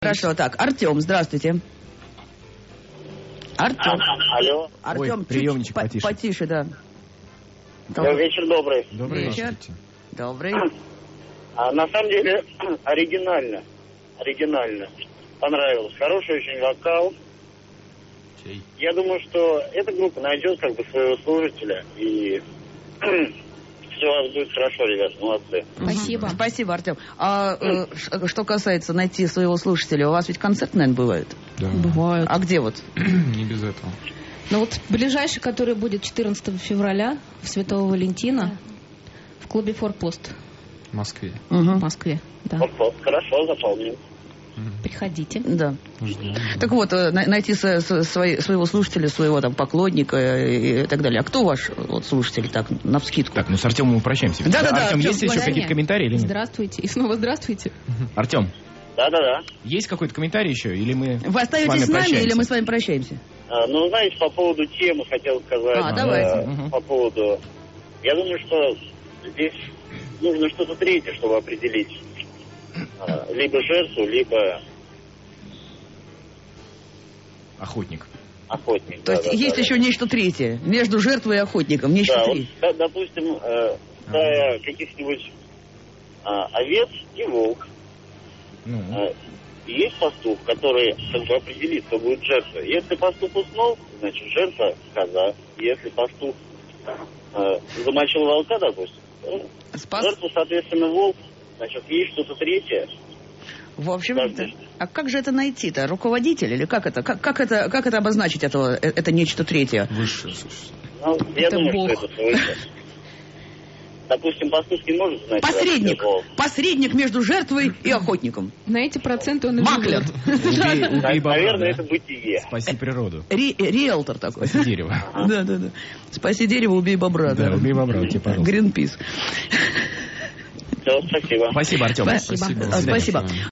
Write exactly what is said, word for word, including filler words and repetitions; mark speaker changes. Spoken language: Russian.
Speaker 1: Хорошо, так, Артем, здравствуйте. Артем.
Speaker 2: Алло.
Speaker 1: Артем,
Speaker 3: Ой, приемничек
Speaker 1: по-
Speaker 3: потише.
Speaker 1: потише, да.
Speaker 2: Добрый вечер, добрый.
Speaker 3: Добрый
Speaker 1: вечер.
Speaker 3: вечер.
Speaker 1: Добрый.
Speaker 2: А, на самом деле, оригинально. Оригинально. Понравилось. Хороший очень вокал.
Speaker 3: Чей?
Speaker 2: Я думаю, что эта группа найдет как бы своего слушателя. И все у вас будет хорошо, ребят. Молодцы.
Speaker 4: Спасибо.
Speaker 1: Мгм. Спасибо, Артем. А э, ш- что касается найти своего слушателя, у вас ведь концерт, наверное, бывает?
Speaker 3: Да.
Speaker 4: Бывают.
Speaker 1: А где вот?
Speaker 3: Не без этого.
Speaker 4: Ну вот ближайший, который будет четырнадцатого февраля в Святого Валентина в клубе «Форпост»
Speaker 3: В Москве.
Speaker 4: в
Speaker 1: Угу.
Speaker 4: Москве. Да.
Speaker 2: Вот, вот, хорошо, запомнил.
Speaker 4: Приходите.
Speaker 1: Да.
Speaker 3: Ждем.
Speaker 1: Так вот, э, на- найти со- со- свои- своего слушателя, своего там поклонника и, и так далее. А кто ваш вот, слушатель, так, навскидку?
Speaker 3: Так, ну с Артемом мы прощаемся.
Speaker 1: Да-да-да,
Speaker 3: Артем,
Speaker 1: Артем,
Speaker 3: есть еще
Speaker 4: Заранее.
Speaker 3: какие-то комментарии или нет?
Speaker 4: Здравствуйте. И снова здравствуйте.
Speaker 3: Артем,
Speaker 2: Да-да-да.
Speaker 3: есть какой-то комментарий еще? Или мы
Speaker 1: Вы остаетесь
Speaker 3: с
Speaker 1: с,
Speaker 3: вами
Speaker 1: нами
Speaker 3: прощаемся?
Speaker 1: или мы с вами прощаемся?
Speaker 2: А, ну, знаете, по поводу темы хотел сказать.
Speaker 1: А, давайте.
Speaker 2: э,
Speaker 3: Мгм.
Speaker 2: По поводу... Я думаю, что здесь нужно что-то третье, чтобы определить э, либо жертву, либо
Speaker 3: Охотник.
Speaker 2: охотник.
Speaker 1: То есть
Speaker 2: Да-да-да.
Speaker 1: есть еще нечто третье между жертвой и охотником. Нечто
Speaker 2: Да, вот,
Speaker 1: третье.
Speaker 2: да, допустим, э, стая каких-нибудь а, овец и волк.
Speaker 3: Ну,
Speaker 2: Э, и есть пастух, который как бы определит, кто будет жертвой. Если пастух уснул, значит жертва коза. Если пастух э, замочил волка, допустим, то
Speaker 1: Спас.
Speaker 2: жертва, соответственно, волк. Значит, есть что-то третье.
Speaker 1: В общем,
Speaker 2: Да.
Speaker 1: а как же это найти-то? Руководитель или как это? Как, как это, как это обозначить, это, это нечто третье?
Speaker 3: высшее существо.
Speaker 2: Ну, я
Speaker 4: Это
Speaker 2: думаю,
Speaker 4: Бог.
Speaker 2: что это свыше. Допустим, пастух не может знать, что
Speaker 1: Посредник.
Speaker 2: это волк.
Speaker 1: Посредник между жертвой и охотником.
Speaker 4: На эти проценты он и
Speaker 1: Маклер.
Speaker 4: живет.
Speaker 3: Убей, убей бобра,
Speaker 2: Наверное,
Speaker 3: да?
Speaker 2: это бытие.
Speaker 3: Спаси природу.
Speaker 1: Ри- риэлтор такой.
Speaker 3: Спаси дерево.
Speaker 1: Да, да, да. Спаси дерево, убей бобра.
Speaker 3: Да, убей бобра, тебе, пожалуйста.
Speaker 1: Гринпис.
Speaker 2: Все, спасибо.
Speaker 3: Спасибо, Артем.
Speaker 1: Спасибо.
Speaker 3: До свидания.
Speaker 1: Спасибо.